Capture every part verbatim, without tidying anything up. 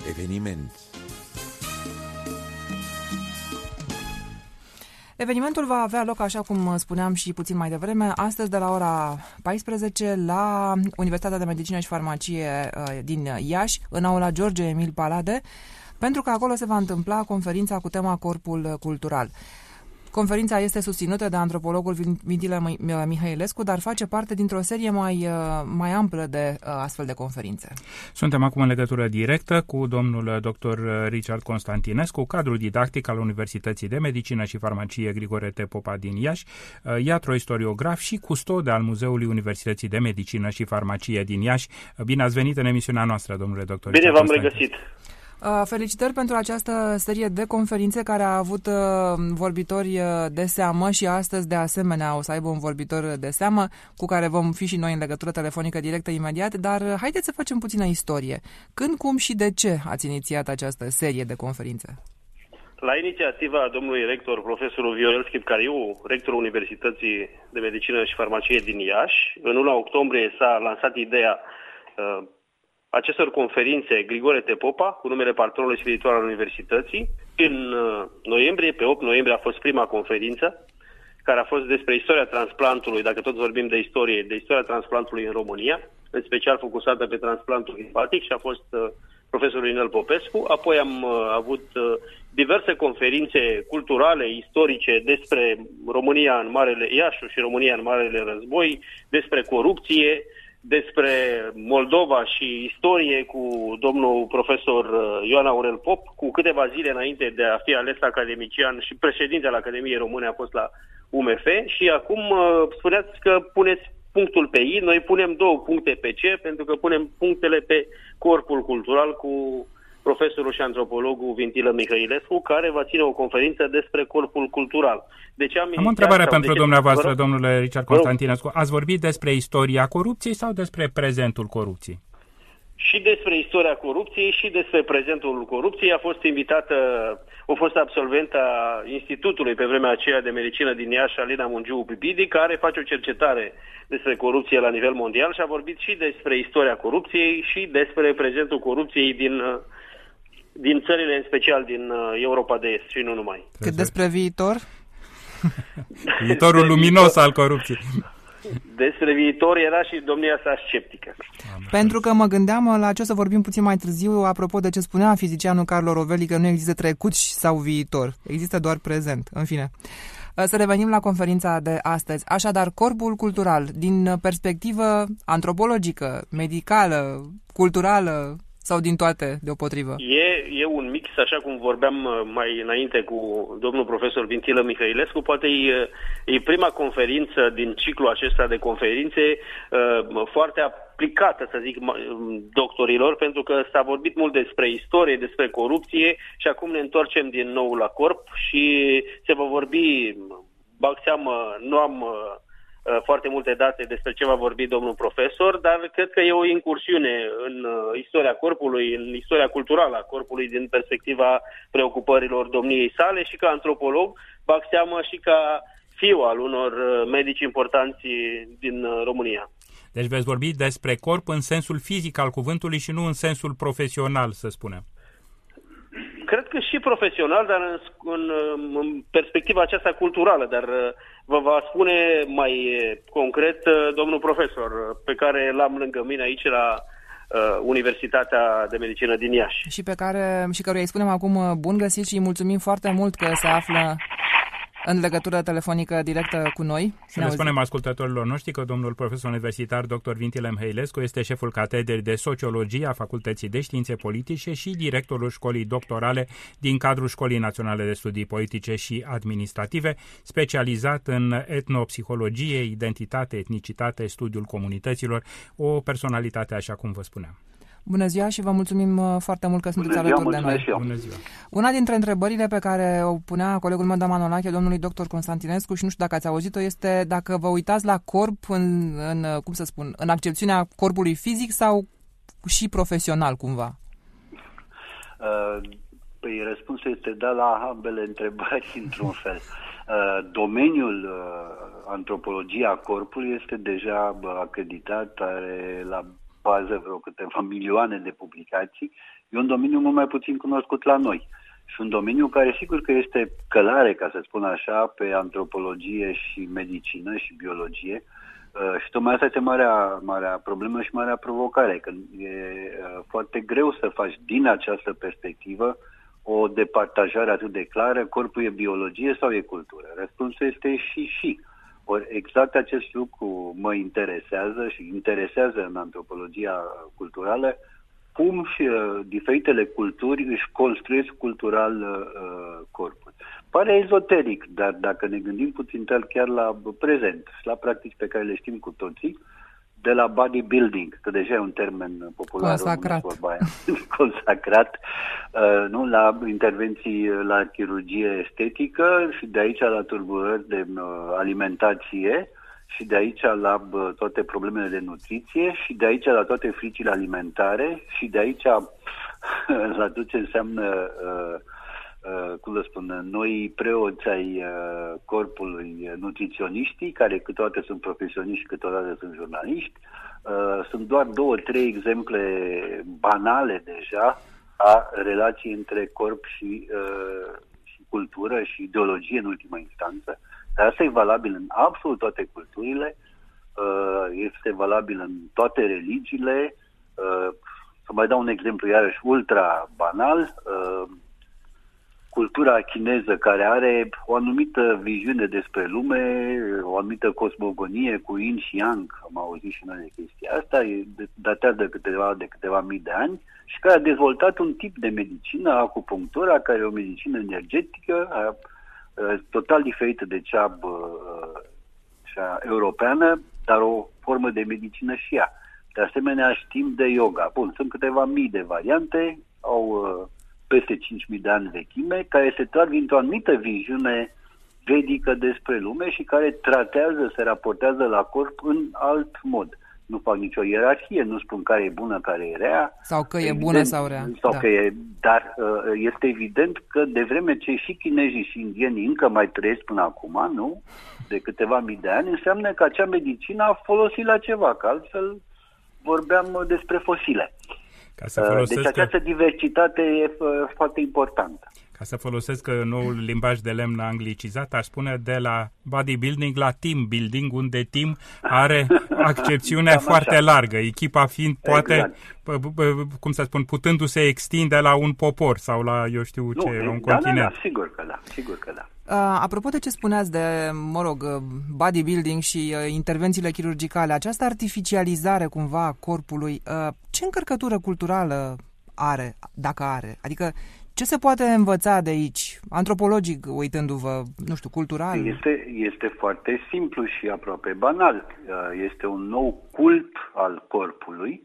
Eveniment. Evenimentul va avea loc, așa cum spuneam și puțin mai devreme, astăzi de la ora paisprezece la Universitatea de Medicină și Farmacie din Iași, în aula George Emil Palade, pentru că acolo se va întâmpla conferința cu tema Corpul Cultural. Conferința este susținută de antropologul Vintile Mihailescu, dar face parte dintr-o serie mai, mai amplă de astfel de conferințe. Suntem acum în legătură directă cu domnul doctor Richard Constantinescu, cadru didactic al Universității de Medicină și Farmacie Grigore T. Popa din Iași, iatroistoriograf și custode al Muzeului Universității de Medicină și Farmacie din Iași. Bine ați venit în emisiunea noastră, domnule doctor. Bine v-am regăsit. Felicitări pentru această serie de conferințe care a avut vorbitori de seamă și astăzi de asemenea o să aibă un vorbitor de seamă cu care vom fi și noi în legătură telefonică directă imediat, dar haideți să facem puțină istorie. Când, cum și de ce ați inițiat această serie de conferințe? La inițiativa domnului rector, profesorul Viorel Schipcariu, rectorul Universității de Medicină și Farmacie din Iași, în luna octombrie s-a lansat ideea uh, acestor conferințe Grigore T. Popa, cu numele patronului spiritual al Universității. În noiembrie, pe opt noiembrie, a fost prima conferință, care a fost despre istoria transplantului, dacă tot vorbim de istorie, de istoria transplantului în România, în special focusată pe transplantul hepatic, și a fost uh, profesorul Inel Popescu. Apoi am uh, avut uh, diverse conferințe culturale, istorice, despre România în Marele Iașu și România în Marele Război, despre corupție, despre Moldova și istorie cu domnul profesor Ioan Aurel Pop, cu câteva zile înainte de a fi ales academician și președinte al Academiei Române a fost la U M F. Și acum spuneați că puneți punctul pe I, noi punem două puncte pe C, pentru că punem punctele pe corpul cultural cu profesorul și antropologul Vintile Mihailescu, care va ține o conferință despre corpul cultural. Deci am, am o întrebare pentru dumneavoastră, domnule Richard Constantinescu. Ați vorbit despre istoria corupției sau despre prezentul corupției? Și despre istoria corupției și despre prezentul corupției. A fost invitată, a fost absolventă a Institutului pe vremea aceea de medicină din Iași, Alina Mungiu Bibidi, care face o cercetare despre corupție la nivel mondial și a vorbit și despre istoria corupției și despre prezentul corupției din din țările, în special din Europa de Est și nu numai. Cât despre viitor? Viitorul luminos al corupției. Despre viitor era și domnia sa sceptică. Pentru că mă gândeam la ce o să vorbim puțin mai târziu, apropo de ce spunea fizicianul Carlo Rovelli, că nu există trecut sau viitor, există doar prezent. În fine, să revenim la conferința de astăzi. Așadar, corpul cultural, din perspectivă antropologică, medicală, culturală, sau din toate deopotrivă? E, e un mix, așa cum vorbeam mai înainte cu domnul profesor Vintile Mihailescu. Poate e, e prima conferință din ciclul acesta de conferințe uh, foarte aplicată, să zic, doctorilor, pentru că s-a vorbit mult despre istorie, despre corupție și acum ne întoarcem din nou la corp și se va vorbi, bag seamă, nu am foarte multe date despre ce va vorbi domnul profesor, dar cred că e o incursiune în istoria corpului, în istoria culturală a corpului din perspectiva preocupărilor domniei sale și ca antropolog, bag seamă și ca fiu al unor medici importanți din România. Deci veți vorbi despre corp în sensul fizic al cuvântului și nu în sensul profesional, să spunem. Cred că și profesional, dar în, în, în perspectiva aceasta culturală, dar vă va spune mai concret domnul profesor, pe care l-am lângă mine aici la uh, Universitatea de Medicină din Iași. Și pe care și căruia îi spunem acum bun găsit și îi mulțumim foarte mult că se află în legătură telefonică directă cu noi. Să ne spunem ascultătorilor noștri că domnul profesor universitar doctor Vintile Mihailescu este șeful catedrei de sociologie a Facultății de Științe Politice și directorul școlii doctorale din cadrul Școlii Naționale de Studii Politice și Administrative, specializat în etnopsihologie, identitate, etnicitate, studiul comunităților, o personalitate, așa cum vă spuneam. Bună ziua și vă mulțumim foarte mult că sunteți alături de noi. Bună ziua. Una dintre întrebările pe care o punea colegul meu de Manolache, domnului doctor Constantinescu, și nu știu dacă ați auzit-o, este dacă vă uitați la corp în, în, cum să spun, în accepțiunea corpului fizic sau și profesional cumva? Păi răspunsul este da la ambele întrebări într-un fel. Domeniul antropologia corpului este deja acreditat, are la bază vreo câteva milioane de publicații, e un domeniu mult mai puțin cunoscut la noi. Și un domeniu care sigur că este călare, ca să spun așa, pe antropologie și medicină și biologie. Uh, și tocmai asta este marea, marea problemă și marea provocare, că e uh, foarte greu să faci din această perspectivă o departajare atât de clară, corpul e biologie sau e cultură. Răspunsul este și și. Ori exact acest lucru mă interesează și interesează în antropologia culturală, cum și uh, diferitele culturi își construiesc cultural uh, corpul. Pare ezoteric, dar dacă ne gândim puțin chiar la prezent și la practici pe care le știm cu toții, de la bodybuilding, că deja e un termen popular, consacrat, vorba aia, consacrat uh, nu, la intervenții la chirurgie estetică și de aici la tulburări de uh, alimentație și de aici la uh, toate problemele de nutriție și de aici la toate fricile alimentare și de aici la tot ce înseamnă uh, Uh, cum le spun, noi preoți ai uh, corpului, nutriționiștii, care câteodată sunt profesioniști, câteodată sunt jurnaliști. Uh, sunt doar două, trei exemple banale deja a relației între corp și, uh, și cultură și ideologie în ultima instanță. Dar asta e valabil în absolut toate culturile, uh, este valabil în toate religiile. Uh, să mai dau un exemplu iarăși ultra banal. Uh, Cultura chineză, care are o anumită viziune despre lume, o anumită cosmogonie cu yin și yang, am auzit și noi de chestia asta, datează de câteva, de câteva mii de ani și care a dezvoltat un tip de medicină, acupunctura, care e o medicină energetică, a, a, total diferită de cea, a, cea europeană, dar o formă de medicină și ea. De asemenea, știm de yoga. Bun, sunt câteva mii de variante, au peste cinci mii de ani vechime, care se trag dintr-o anumită viziune vedică despre lume și care tratează, se raportează la corp în alt mod. Nu fac nicio ierarhie, nu spun care e bună, care e rea. Sau că evident, e bună sau rea. Sau da. că e, dar este evident că de vreme ce și chinezii și indienii încă mai trăiesc până acum, nu? De câteva mii de ani, înseamnă că acea medicină a folosit la ceva, că altfel vorbeam despre fosile. Ca să folosesc deci această diversitate e foarte importantă. Ca să folosesc noul limbaj de lemn anglicizat, aș spune de la bodybuilding la team building, unde team are accepțiune foarte așa. largă, echipa fiind poate, exact. cum să spun, putându-se extinde la un popor sau la, eu știu ce, nu, la un da, continent. Da, da, sigur că da, sigur că da. Uh, apropo de ce spuneați de, mă rog, bodybuilding și uh, intervențiile chirurgicale, această artificializare cumva a corpului, uh, ce încărcătură culturală are, dacă are? Adică ce se poate învăța de aici, antropologic, uitându-vă, nu știu, cultural? Este, este foarte simplu și aproape banal. Uh, este un nou cult al corpului,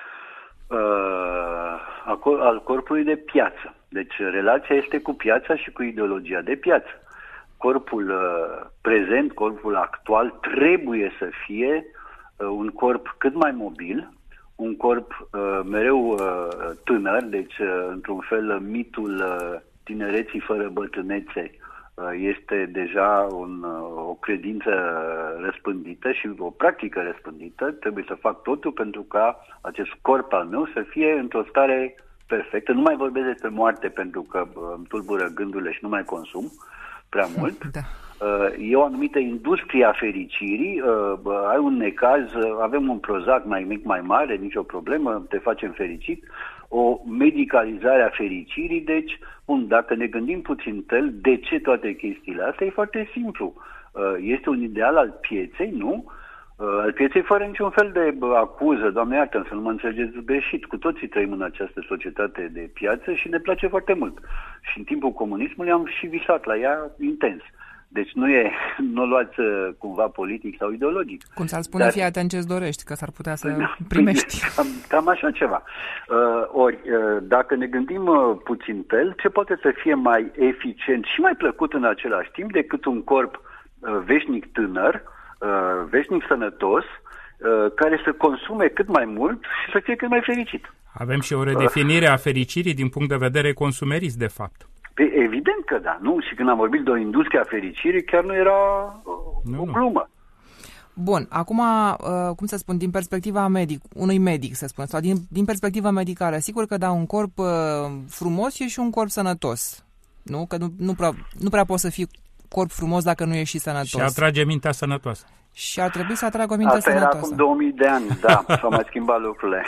uh, al corpului de piață. Deci relația este cu piața și cu ideologia de piață. Corpul uh, prezent, corpul actual, trebuie să fie uh, un corp cât mai mobil, un corp uh, mereu uh, tânăr, deci uh, într-un fel mitul uh, tinereții fără bătrânețe uh, este deja un, uh, o credință răspândită și o practică răspândită. Trebuie să fac totul pentru ca acest corp al meu să fie într-o stare perfectă. Nu mai vorbesc despre moarte pentru că uh, îmi tulbură gândurile și nu mai consum prea mult. Da. E o anumită industrie a fericirii, ai un necaz, avem un Prozac mai mic, mai mare, nicio problemă, te facem fericit, o medicalizare a fericirii, deci, bun, dacă ne gândim puțin tel, de ce toate chestiile astea? E foarte simplu. Este un ideal al pieței, nu? Al pieței fără niciun fel de acuză, Doamne iartă, să nu mă înțelegeți greșit. Cu toții trăim în această societate de piață și ne place foarte mult. Și în timpul comunismului am și visat la ea intens. Deci nu e, nu o luați cumva politic sau ideologic. Cum s-ar spune, dar fii atent ce-ți dorești, că s-ar putea să da, primești. Cam, cam așa ceva. Uh, ori, uh, dacă ne gândim uh, puțin tel, ce poate să fie mai eficient și mai plăcut în același timp decât un corp uh, veșnic tânăr, uh, veșnic sănătos, uh, care să consume cât mai mult și să fie cât mai fericit. Avem și o redefinire a fericirii din punct de vedere consumerist, de fapt. Evident că da, nu? Și când am vorbit de o industrie a fericirii, chiar nu era nu, o glumă. Bun, acum, uh, cum să spun, din perspectiva medic, unui medic, să spun, sau din, din perspectiva medicală, sigur că da, un corp uh, frumos e și un corp sănătos, nu? Că nu, nu, prea, nu prea poți să fii corp frumos dacă nu ești și sănătos. Și atrage mintea sănătoasă. Și ar trebui să atragă o minte Asta sănătoasă. era acum două mii de ani, da, s-au mai schimbat lucrurile.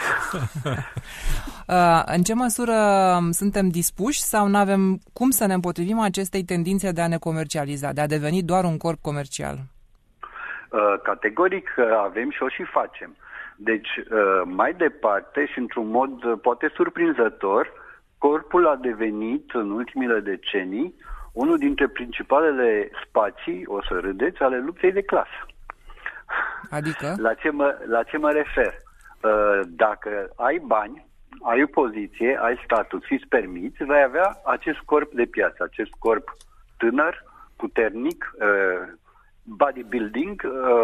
uh, în ce măsură suntem dispuși sau nu avem cum să ne împotrivim acestei tendințe de a ne comercializa, de a deveni doar un corp comercial? Uh, categoric avem și o și facem. Deci, uh, mai departe și într-un mod uh, poate surprinzător, corpul a devenit în ultimile decenii unul dintre principalele spații, o să râdeți, ale luptei de clasă. Adică? La ce mă, la ce mă refer? Uh, dacă ai bani, ai o poziție, ai status și îți permiți, vei avea acest corp de piață, acest corp tânăr, puternic, uh, bodybuilding,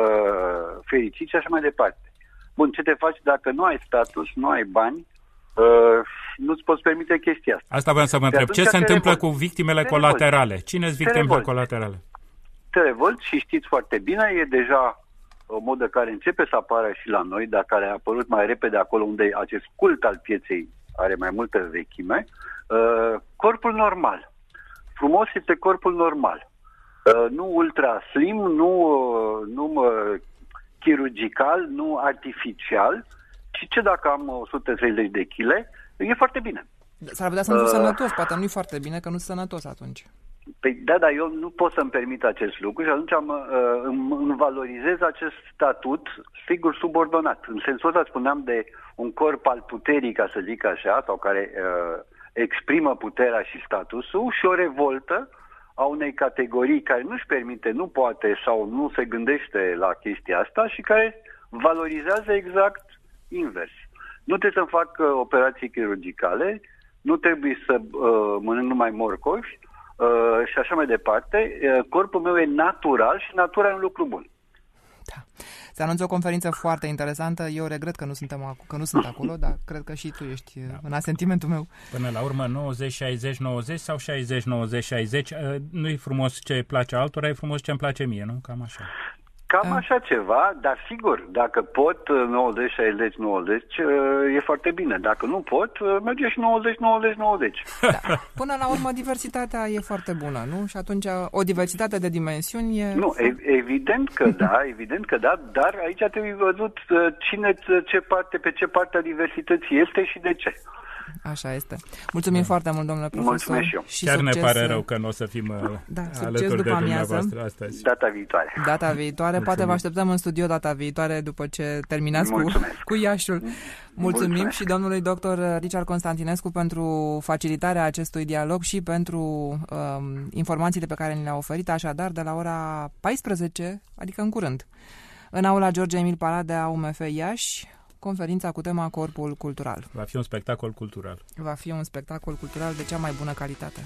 uh, fericit și așa mai departe. Bun, ce te faci dacă nu ai status, nu ai bani, uh, nu-ți poți permite chestia asta. Asta vreau să mă întreb. Ce se întâmplă cu victimele colaterale? Cine sunt victimele colaterale? Te revolți și știți foarte bine, e deja o modă care începe să apară și la noi, dar care a apărut mai repede acolo unde acest cult al pieței are mai multă vechime. Uh, corpul normal. Frumos este corpul normal. Uh, nu ultra slim, nu, uh, nu uh, chirurgical, nu artificial, ci ce dacă am o sută treizeci de kilograme, e foarte bine. S-ar putea să nu fiu uh, sănătos, poate nu e foarte bine că nu sunt sănătos atunci. Păi da, dar eu nu pot să-mi permit acest lucru și atunci am, uh, îmi, îmi valorizez acest statut, sigur, subordonat. În sensul ăsta spuneam de un corp al puterii, ca să zic așa, sau care uh, exprimă puterea și statusul, și o revoltă a unei categorii care nu-și permite, nu poate sau nu se gândește la chestia asta și care valorizează exact invers. Nu trebuie să fac uh, operații chirurgicale, nu trebuie să uh, mănânc numai morcovi, Uh, și așa mai departe. Uh, corpul meu e natural și natura e un lucru bun. Da. Se anunță o conferință foarte interesantă. Eu regret că nu, suntem, că nu sunt acolo, dar cred că și tu ești da. în asentimentul meu. Până la urmă nouăzeci șaizeci nouăzeci sau șaizeci nouăzeci șaizeci, nu-i frumos ce place altora, e frumos ce îmi place mie, nu? Cam așa. Cam așa ceva, dar sigur, dacă pot nouăzeci șaizeci nouăzeci, e foarte bine. Dacă nu pot, merge și nouăzeci nouăzeci nouăzeci. Da. Până la urmă, diversitatea e foarte bună, nu? Și atunci o diversitate de dimensiuni e... Nu, evident că da, evident că da, dar aici trebuie văzut cine, ce parte, pe ce parte a diversității este și de ce. Așa este. Mulțumim da. foarte mult, domnule profesor. Mulțumesc și eu. Și chiar succes, ne pare rău că nu o să fim da, alături de dumneavoastră astăzi. Data viitoare. Data viitoare. Mulțumim. Poate vă așteptăm în studio data viitoare după ce terminați cu, cu Iașiul. Mulțumim Mulțumesc. Și domnului doctor Richard Constantinescu pentru facilitarea acestui dialog și pentru um, informațiile pe care ni le-a oferit. Așadar, de la ora paisprezece, adică în curând, în aula George Emil Palade a U M F Iași, conferința cu tema Corpul Cultural. Va fi un spectacol cultural. Va fi un spectacol cultural de cea mai bună calitate.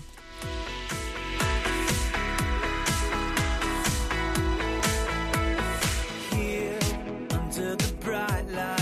Here, under the bright light.